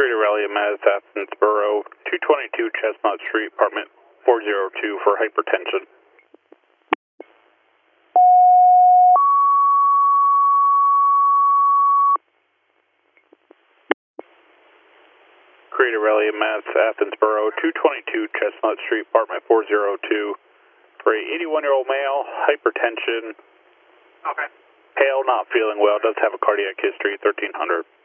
Create a rally in Mass Athensboro, 222 Chestnut Street, apartment 402 for hypertension. Create a rally in Mass Athensboro, 222 Chestnut Street, apartment 402 for a 81-year-old male, hypertension. Okay. Pale, not feeling well, does have a cardiac history, 1300.